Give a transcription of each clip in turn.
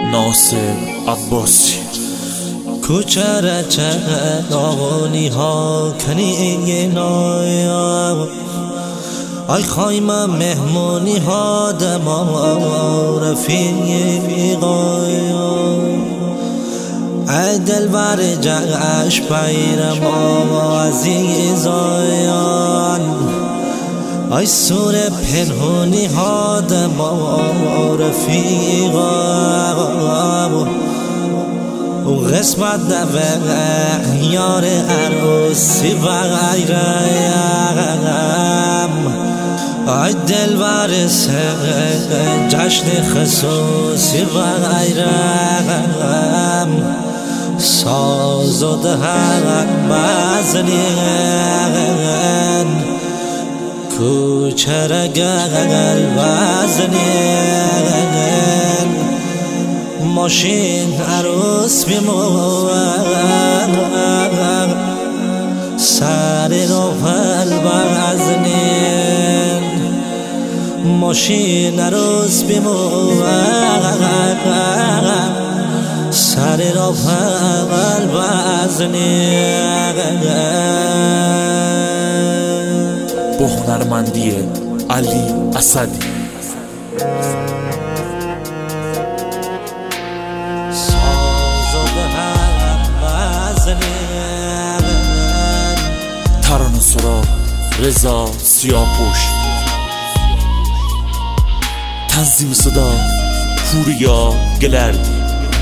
ناصر عباسی. کوچه چراغانی ها کنی نایا ای خایمه مهمونی ها دما رفیقایا ای دلبر جشن پیر ما عزیزایان ای سور پنهونی ها دما رفیقا و قسمت نوه یار عروسی و غیرم ای دلبر جشن خصوصی و غیرم ساز و دهن بزنین کوچه رگل بزنین ماشین عروس بیمون سر رو پل بزنین ماشین عروس بیمون سر رو پل بزنین. با هنرمندی علی اسدی. ترانه سرا رضا سیاه‌پوش. تنظیم صدا پوریا گلردی.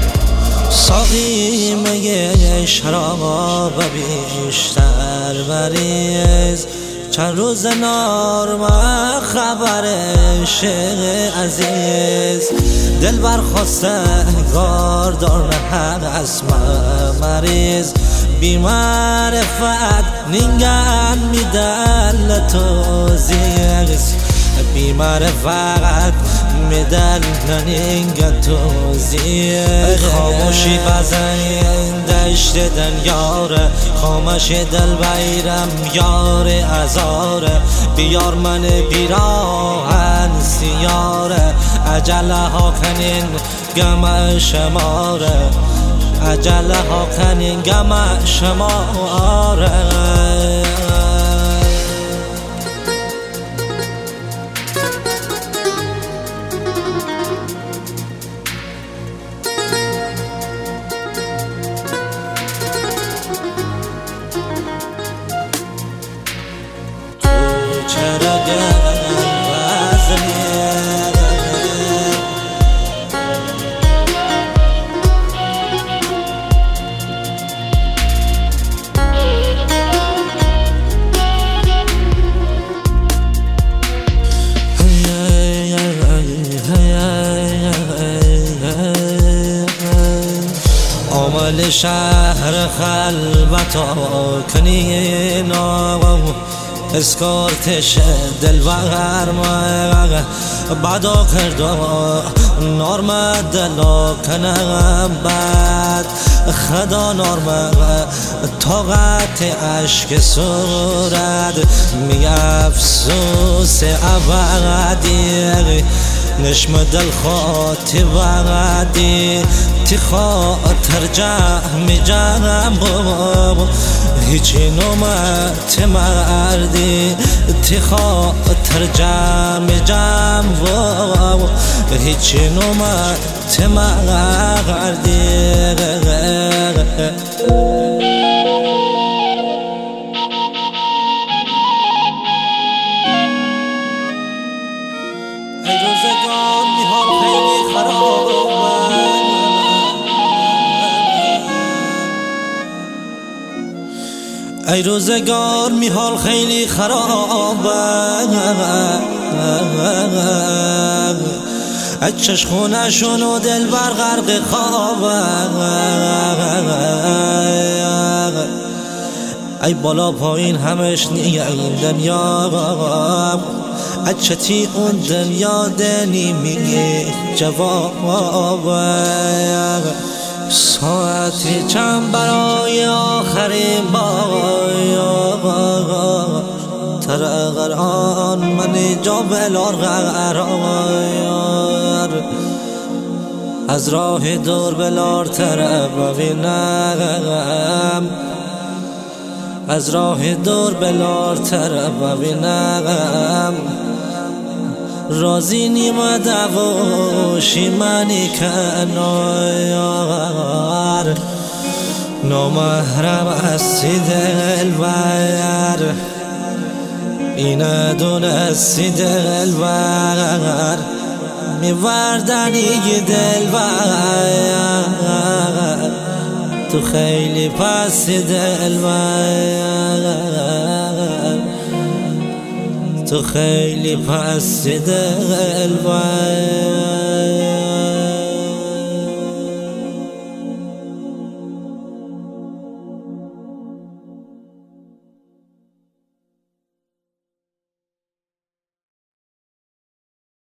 ساقی میگه شراب بیشتر بریز چند روز نارم خبرش عزیز دل برخواسته گاردار هست مریض بیمعرفت نینگن میدل توزیز بیمعرفت میدل نینگن توزیز خاموشی بزنین دشت دنیاره خاموش دل بیرم یار ازاره بیار من بیراهن سیاره عجله ها کنین گم شماره عجله ها کنین گم شماره. عامل شهر خلوتا کنین اسکارتش دل برم بدا کردا نارم دلا کنم بد خدا نارم طاقت عشق سرد می افسوس ابدی نشم دل خاطی وقتی تی خاطر جمع بابا هیچی نومت مردی تی خاطر جمع بابا هیچی نومت مردی. ای روزگار میحال خیلی خرابه ای روزگار میحال خیلی خرابه ای چشخونشون و دل بر غرق خوابه ای بالا پایین همش نیه این دنیا اچتی اون دنیا دنی میگه جواب ساعتی چند برای آخرین بار ترقران من جا بلار قرار از راه دور بلارتر ببینم، از راه دور بلارتر ببینم. رازی نیمه دواشی منی کنار، نامحرم هستی دلبر، اینه دونستی دلبر، میوردنی دلبر، تو خیلی پسی دلبر، تو خیلی پسی دلبر.